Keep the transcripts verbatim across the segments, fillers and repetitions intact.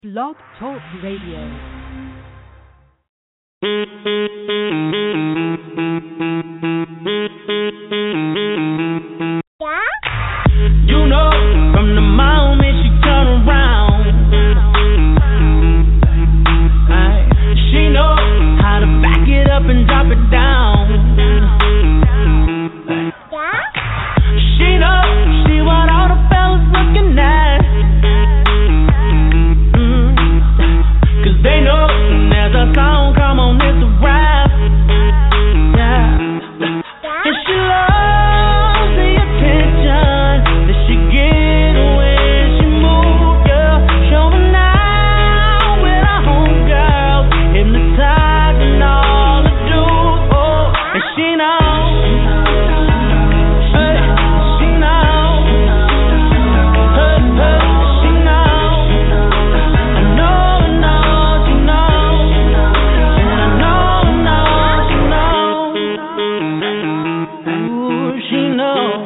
Blog Talk Radio. You know, from the moment she turn around, ay, she know how to back it up and drop it down. She know she what all the fellas looking at, mm, cause they know there's a song, come on, it's a rap, yeah. And she loves the attention that she get when she move, yeah. Showing out with her homegirls, hypnotizing all the dudes, oh. And she knows, hey, she knows, hey, hey, she knows. I know, I know, she knows, and I know, I know, she knows. Ooh, she knows.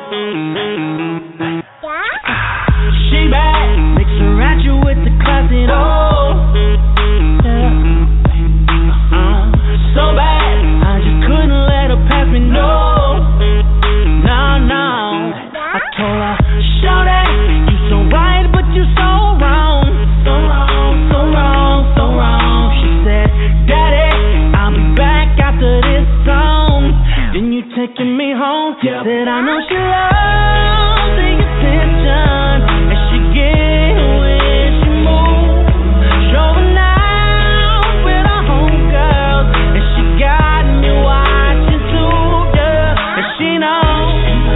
She bad, mix her at you with the classic, oh, yeah. Uh, so bad, I just couldn't let her pass me, no, no, no. I told her, shorty, you so right, but you so wrong, so wrong, so wrong, so wrong. She said, Daddy, I'll be back after this song. Then you taking me home, yeah. Said I know she loves the attention and she get when she move, showing out with her homegirls, and she got me watching too, yeah. And she knows,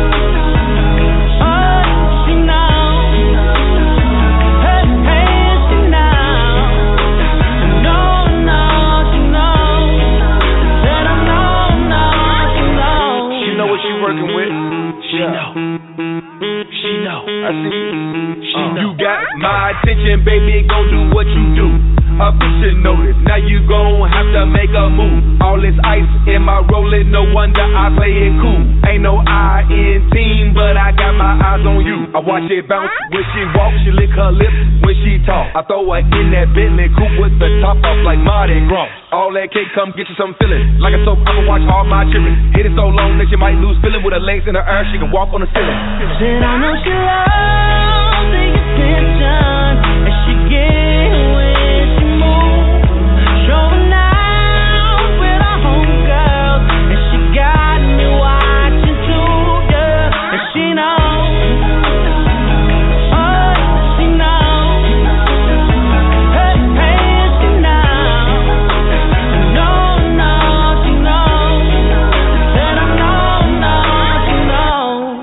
oh, she knows, hey, hey, she knows. I know, know, she knows. Said I know, know, she knows. She know what she working with. She know. She know. I see you. She Uh, know. You got my attention, baby. Go do what you do. A bitch should notice. Now you gon' have to make a move. All this ice in my rolling, no wonder I play it cool. Ain't no I in team, but I got my eyes on you. I watch it bounce when she walk, she lick her lips when she talk. I throw her in that Bentley coupe with the top off like Mardi Gras. All that cake, come get you some feeling. Like a soap opera, watch all my children. Hit it so long that you might lose feeling. With her legs in her air, she can walk on the ceiling. Said I know she loves the attention and she get when she move, showing out with her homegirls, and she got me watching too, yeah. And she knows, oh, she knows, hey, hey, she knows. I know, know, she knows. Said I know, know, she knows.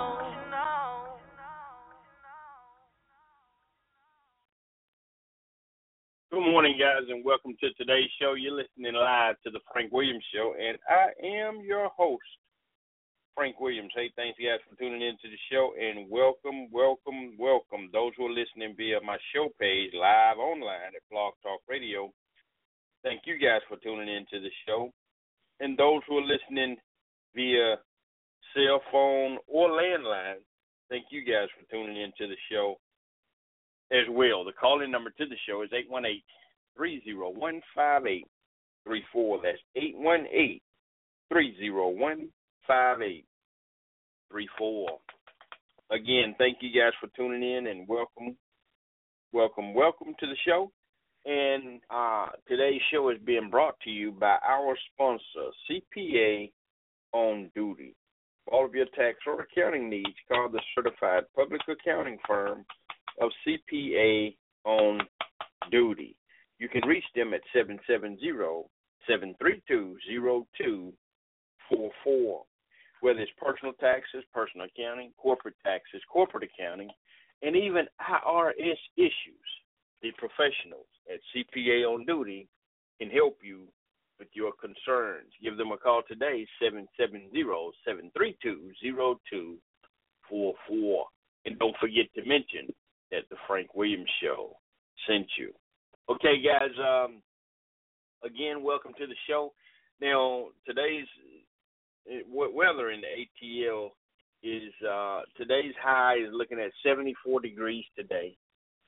Good morning, guys, and welcome to today's show. You're listening live to the Frank Williams Show, and I am your host, Frank Williams. Hey, thanks, guys, for tuning in to the show, and welcome, welcome, welcome. Those who are listening via my show page live online at Blog Talk Radio, thank you guys for tuning in to the show. And those who are listening via cell phone or landline, thank you guys for tuning in to the show as well. The call-in number to the show is eight one eight, three oh one, five eight three four. That's eight one eight, three oh one, five eight three four. Again, thank you guys for tuning in, and welcome, welcome, welcome to the show. And uh, today's show is being brought to you by our sponsor, C P A On Duty. For all of your tax or accounting needs, call the certified public accounting firm of C P A On Duty. You can reach them at seven seven zero, seven three two, zero two four four. Whether it's personal taxes, personal accounting, corporate taxes, corporate accounting, and even I R S issues, the professionals at C P A On Duty can help you with your concerns. Give them a call today, seven seven zero, seven three two, zero two four four. And don't forget to mention that the Frank Williams Show sent you. Okay, guys, um, again, welcome to the show. Now, today's weather in the A T L is, uh, today's high is looking at seventy-four degrees today.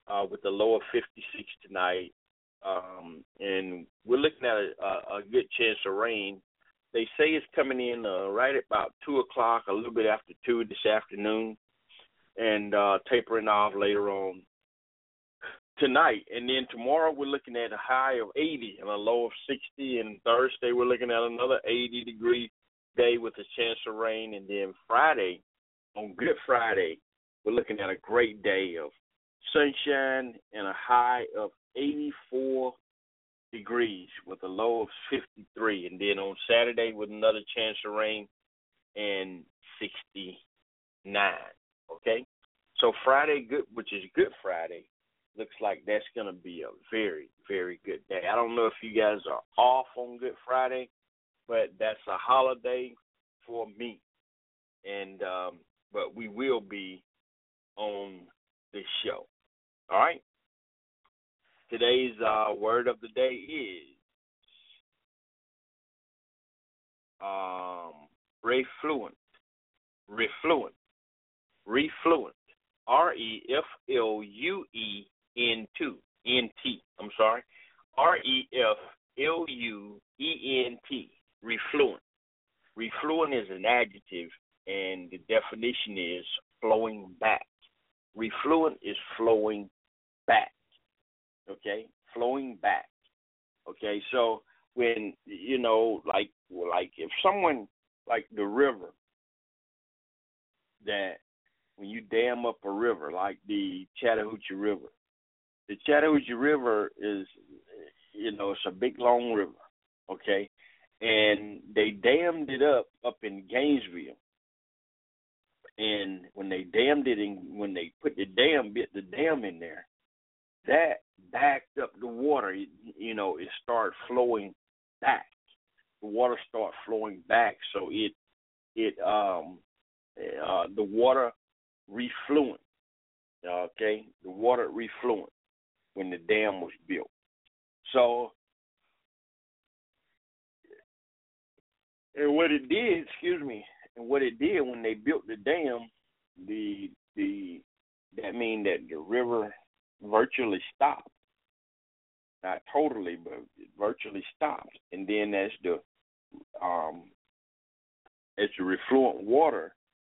uh, with a low of fifty-six tonight. Um, and we're looking at a, a, a good chance of rain. They say it's coming in uh, right at about two o'clock, a little bit after two this afternoon, and uh, tapering off later on tonight. And then tomorrow we're looking at a high of eighty and a low of sixty. And Thursday we're looking at another eighty-degree day with a chance of rain. And then Friday, on Good Friday, we're looking at a great day of sunshine and a high of eighty-four degrees with a low of fifty-three. And then on Saturday with another chance of rain and sixty-nine. Okay? So Friday, good, which is Good Friday, looks like that's going to be a very, very good day. I don't know if you guys are off on Good Friday, but that's a holiday for me. And um, but we will be on this show. All right? Today's uh, word of the day is um, refluent. Refluent. Refluent. R E F L U E N T. I'm sorry. R E F L U E N T. Refluent. Refluent is an adjective, and the definition is flowing back. Refluent is flowing back. Okay? Flowing back. Okay? So when, you know, like like if someone, like the river, that when you dam up a river, like the Chattahoochee River, the Chattahoochee River is, you know, it's a big, long river, okay? And they dammed it up up in Gainesville. And when they dammed it, in, when they put the dam, bit the dam in there, that backed up the water. It, you know, it started flowing back. The water started flowing back, so it, it, um, uh, the water refluent. Okay, the water refluent when the dam was built. So, and what it did, excuse me, and what it did when they built the dam, the the that means that the river virtually stopped. Not totally, but it virtually stopped. And then as the um as the refluent water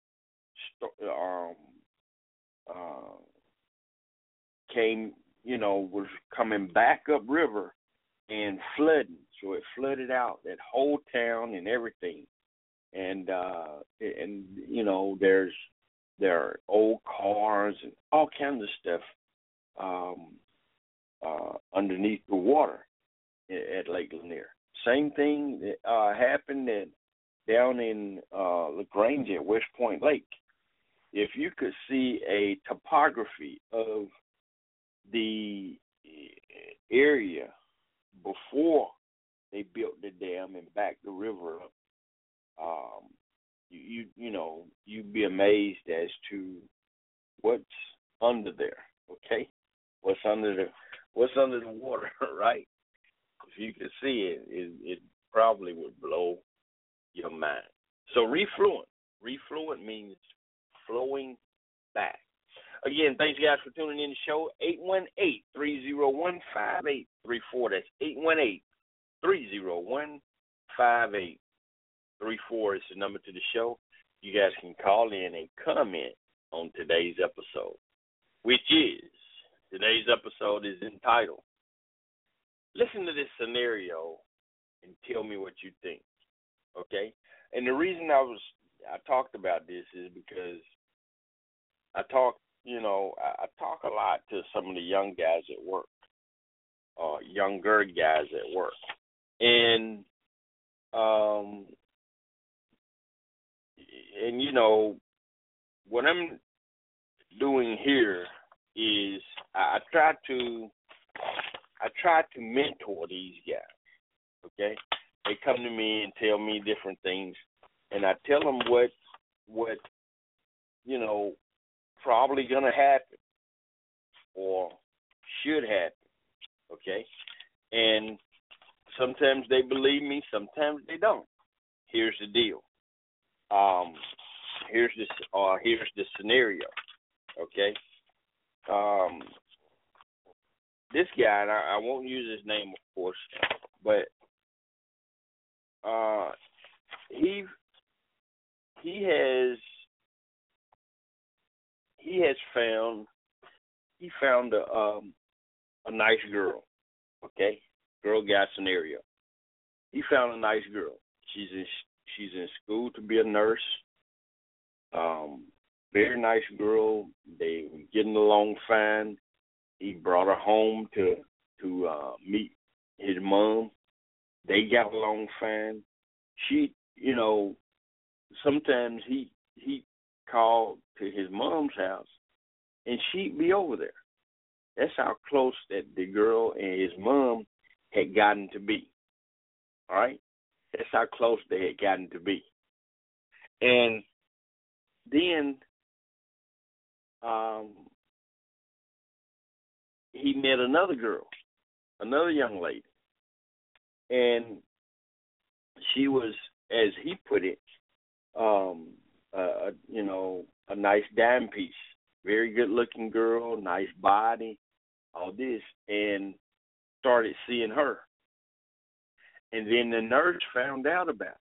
um uh came, you know, was coming back up river and flooding. So it flooded out that whole town and everything. And uh and you know, there's there are old cars and all kinds of stuff um uh underneath the water at Lake Lanier. Same thing that uh happened at down in uh LaGrange at West Point Lake. If you could see a topography of the area before they built the dam and backed the river up, um, you, you you know, you'd be amazed as to what's under there. Okay, what's under the what's under the water, right? If you could see it, it, it probably would blow your mind. So refluent, refluent means flowing back. Again, thanks guys for tuning in to the show. eight one eight, three oh one, five eight three four. That's eight one eight, three oh one, five eight three four is the number to the show. You guys can call in and comment on today's episode, which is, today's episode is entitled, Listen to this scenario and tell me what you think, okay? And the reason I was, I talked about this is because I talk, you know, I, I talk a lot to some of the young guys at work, uh, younger guys at work. And, um, and, you know, what I'm doing here is I, I try to, I try to mentor these guys, okay? They come to me and tell me different things, and I tell them what, what, you know, probably going to happen or should happen, okay? And sometimes they believe me, sometimes they don't. Here's the deal. Um, here's this, uh, here's the scenario, okay? Um, this guy, and I, I won't use his name, of course, but uh, he he has he has found he found a um, a nice girl. Okay, girl guy scenario. He found a nice girl. She's in she's in school to be a nurse. Um, very nice girl. They were getting along fine. He brought her home to to uh, meet his mom. They got along fine. She, you know, sometimes he he called to his mom's house, and she'd be over there. That's how close that the girl and his mom had gotten to be. All right? That's how close they had gotten to be. And then um, he met another girl, another young lady. And she was, as he put it, um, uh, you know, a nice dime piece. Very good-looking girl, nice body, all this, and started seeing her. And then the nurse found out about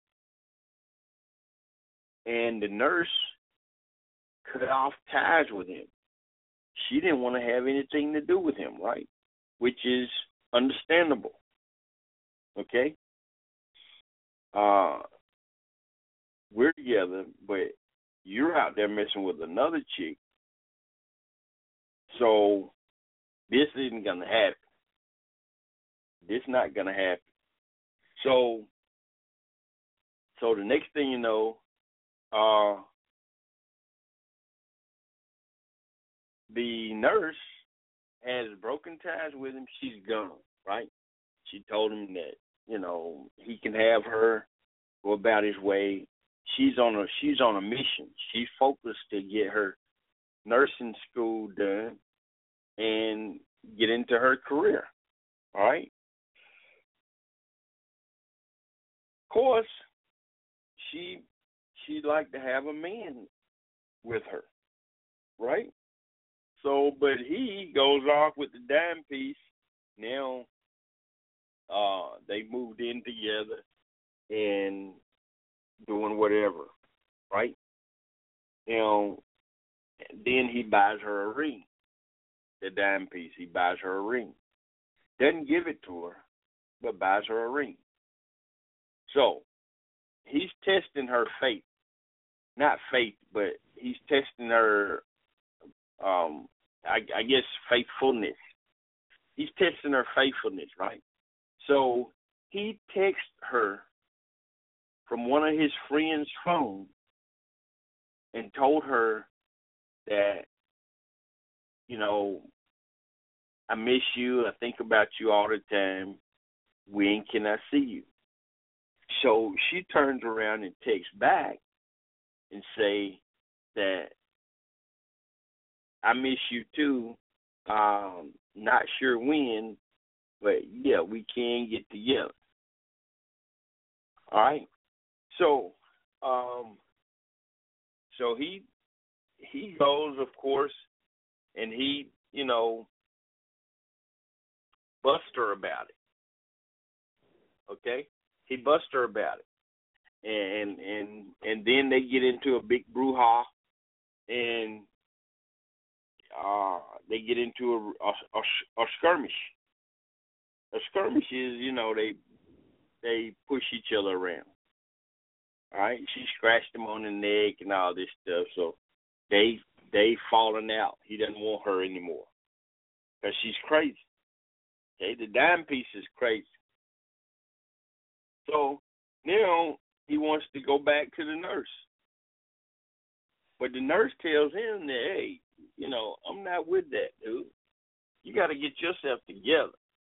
it. And the nurse cut off ties with him. She didn't want to have anything to do with him, right? Which is understandable. Okay? Uh, we're together, but you're out there messing with another chick. So this isn't going to happen. This not going to happen. So, so the next thing you know, uh, the nurse has broken ties with him. She's gone, right? She told him that, you know, he can have her, go about his way. She's on a she's on a mission. She's focused to get her nursing school done and get into her career. All right? Of course, she she'd like to have a man with her, right? So, but he goes off with the dime piece. Now, uh, they moved in together and doing whatever, right? Now, then he buys her a ring, the dime piece. He buys her a ring. Doesn't give it to her, but buys her a ring. So, he's testing her faith. Not faith, but he's testing her, um, I, I guess, faithfulness. He's testing her faithfulness, right? So, he texts her from one of his friends' phone and told her that, you know, I miss you. I think about you all the time. When can I see you? So she turns around and texts back and say that I miss you too. Um, not sure when, but yeah, we can get together. All right. So, um, so he he goes, of course, and he, you know, busts her about it. Okay, he busts her about it, and and and then they get into a big brouhaha, and uh, they get into a, a, a, a skirmish. A skirmish is, you know, they they push each other around. All right, she scratched him on the neck and all this stuff, so they they falling out. He doesn't want her anymore because she's crazy. Okay, the dime piece is crazy. So now he wants to go back to the nurse, but the nurse tells him that, hey, you know, I'm not with that, dude. You got to get yourself together.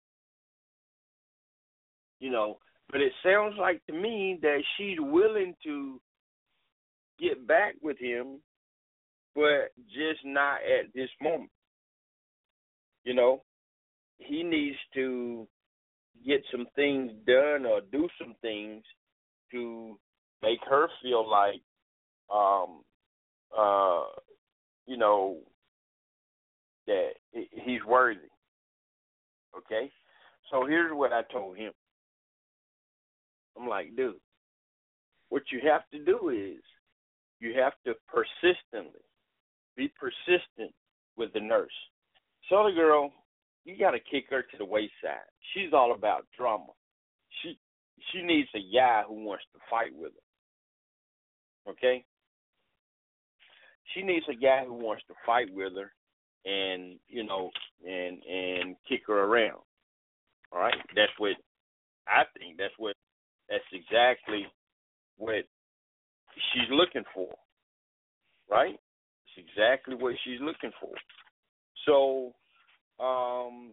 You know. But it sounds like to me that she's willing to get back with him, but just not at this moment. You know, he needs to get some things done or do some things to make her feel like, um, uh, you know, that he's worthy. Okay? So here's what I told him. I'm like, dude, what you have to do is you have to persistently, be persistent with the nurse. So the girl, you got to kick her to the wayside. She's all about drama. She she needs a guy who wants to fight with her. Okay? She needs a guy who wants to fight with her and, you know, and and kick her around. All right? That's what I think. That's what that's exactly what she's looking for. Right? It's exactly what she's looking for. So, um,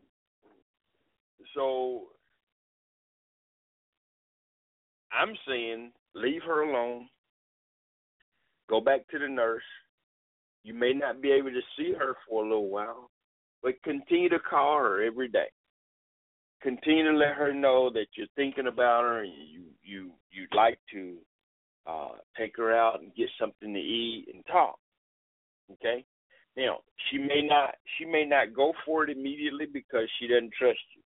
so I'm saying leave her alone. Go back to the nurse. You may not be able to see her for a little while, but continue to call her every day. Continue to let her know that you're thinking about her and you you you'd like to uh, take her out and get something to eat and talk. Okay? Now, she may not she may not go for it immediately because she doesn't trust you.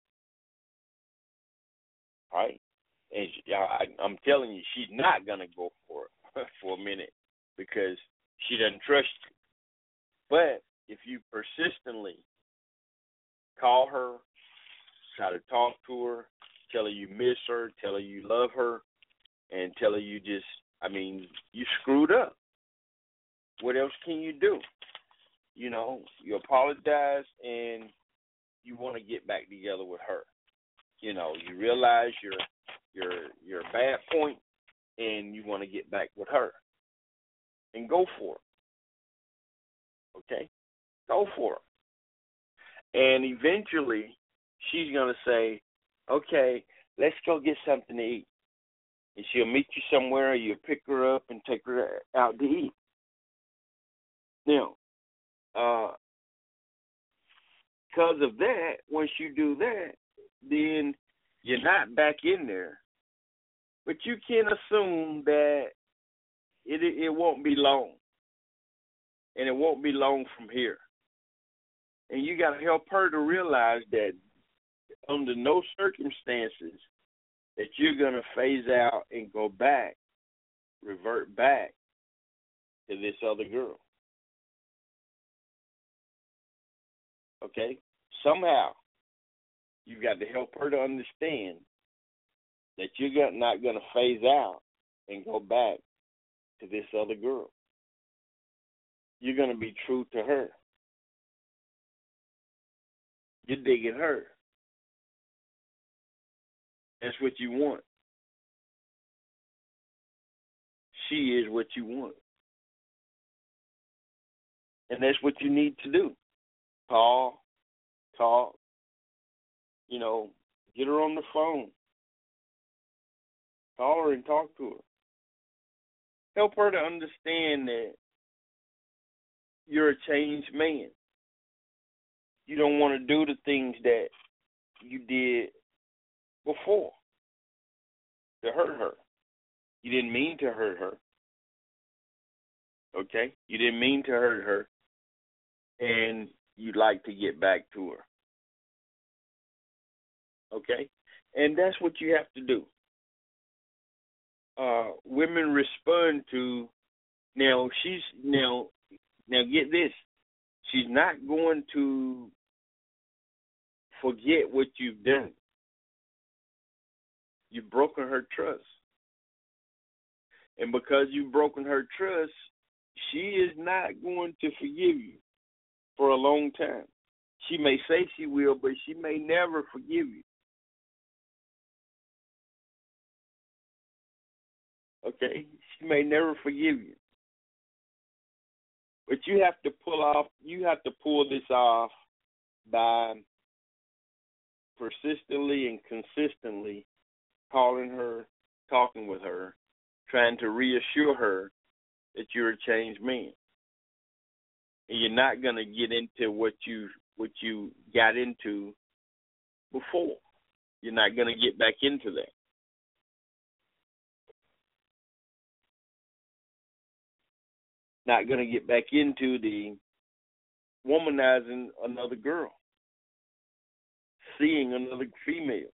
All right? And she, I, I'm telling you, she's not going to go for it for a minute because she doesn't trust you. But if you persistently call her, try to talk to her, tell her you miss her, tell her you love her, and tell her you just, I mean, you screwed up. What else can you do? You know, you apologize and you want to get back together with her. You know, you realize your your your bad point and you want to get back with her. And go for it. Okay? Go for it. And eventually she's going to say, okay, let's go get something to eat. And she'll meet you somewhere, you'll pick her up and take her out to eat. Now, uh, because of that, once you do that, then you're not back in there. But you can assume that it it won't be long. And it won't be long from here. And you got to help her to realize that under no circumstances that you're going to phase out and go back, revert back to this other girl. Okay? Somehow, you've got to help her to understand that you're not going to phase out and go back to this other girl. You're going to be true to her. You're digging her. That's what you want. She is what you want. And that's what you need to do. Call, talk, you know, get her on the phone. Call her and talk to her. Help her to understand that you're a changed man. You don't want to do the things that you did before to hurt her. You didn't mean to hurt her. Okay? You didn't mean to hurt her. And you'd like to get back to her. Okay? And that's what you have to do. Uh, women respond to, now she's, now, now get this. She's not going to forget what you've done. You've broken her trust. And because you've broken her trust, she is not going to forgive you for a long time. She may say she will, but she may never forgive you. Okay? She may never forgive you. But you have to pull off, you have to pull this off by persistently and consistently calling her, talking with her, trying to reassure her that you're a changed man. And you're not going to get into what you what you got into before. You're not going to get back into that. Not going to get back into the womanizing another girl. seeing another female.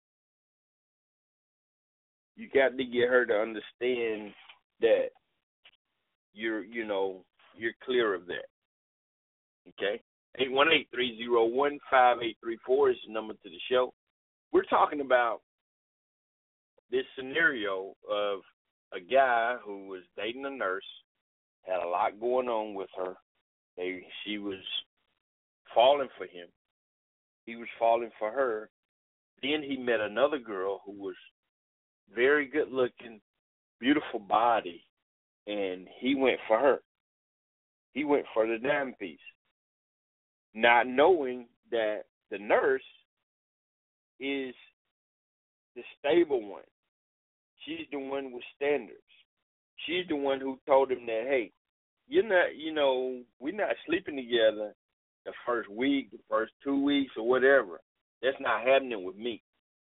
You got to get her to understand that you're, you know, you're clear of that. Okay? eight one eight, three oh one, five eight three four is the number to the show. We're talking about this scenario of a guy who was dating a nurse, had a lot going on with her. They, she was falling for him. He was falling for her. Then he met another girl who was very good looking, beautiful body, and he went for her. He went for the dime piece, not knowing that the nurse is the stable one. She's the one with standards. She's the one who told him that, hey, you're not, you know, we're not sleeping together the first week, the first two weeks, or whatever. That's not happening with me.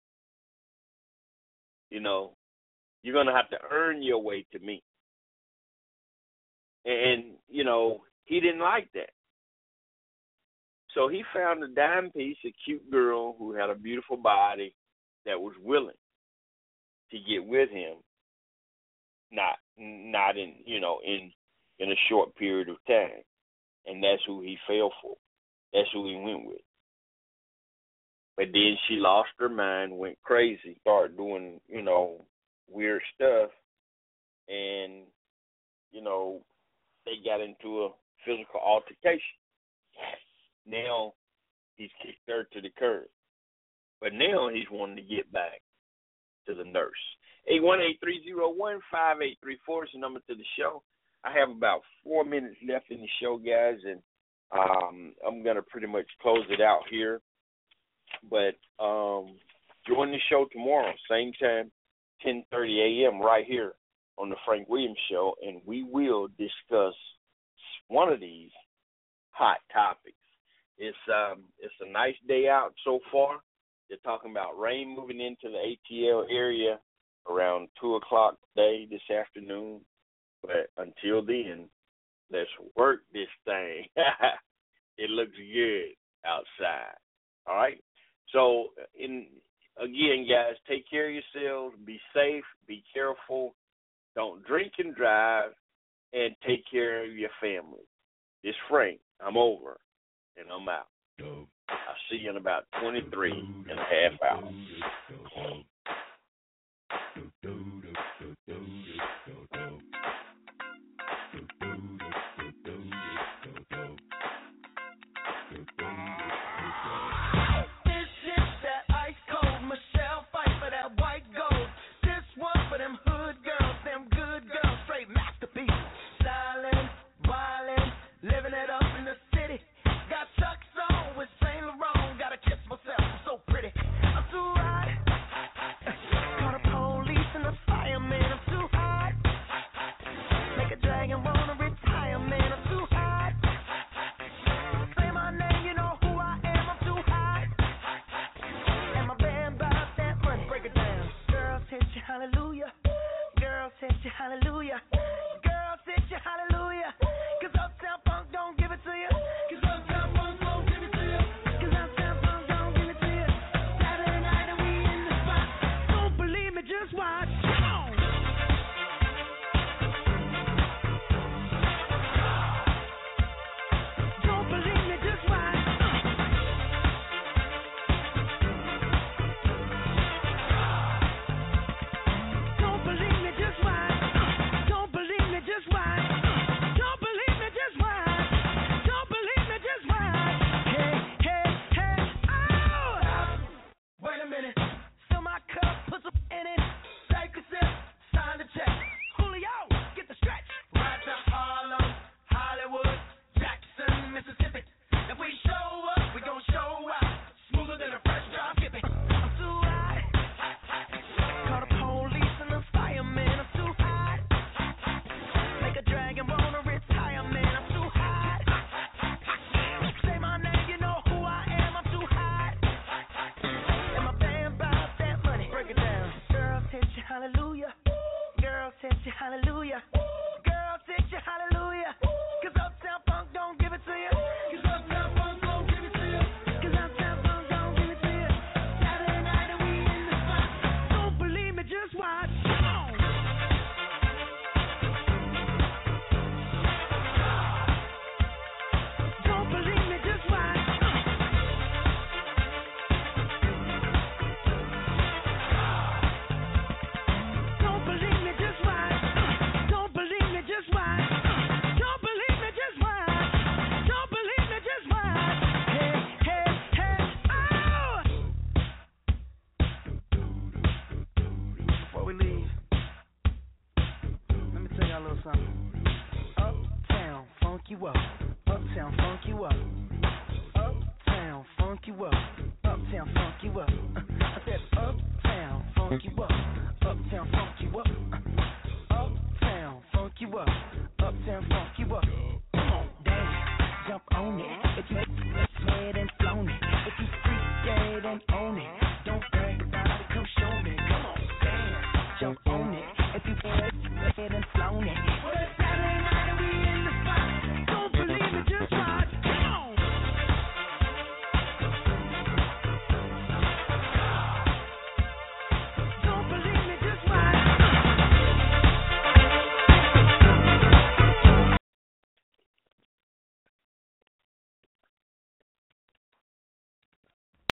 You know, you're going to have to earn your way to me. And, you know, he didn't like that. So he found a dime piece, a cute girl who had a beautiful body that was willing to get with him, not not in, you know, in in a short period of time. And that's who he fell for. That's who he went with. But then she lost her mind, went crazy, started doing, you know, weird stuff. And, you know, they got into a physical altercation. Now he's kicked her to the curb. But now he's wanting to get back to the nurse. eight one eight, three oh one, five eight three four is the number to the show. I have about four minutes left in the show, guys, and um, I'm going to pretty much close it out here. But um, join the show tomorrow, same time, ten thirty a.m. right here on the Frank Williams Show, and we will discuss one of these hot topics. It's um, it's a nice day out so far. They're talking about rain moving into the A T L area around two o'clock today, this afternoon. But until then, let's work this thing. It looks good outside. All right? So, in again, guys, take care of yourselves. Be safe. Be careful. Don't drink and drive. And take care of your family. This Frank, I'm over, and I'm out. I'll see you in about twenty-three and a half hours. you up. Uptown funk you up. Uptown funk you up. Uptown funk you up. I said uptown funk you up.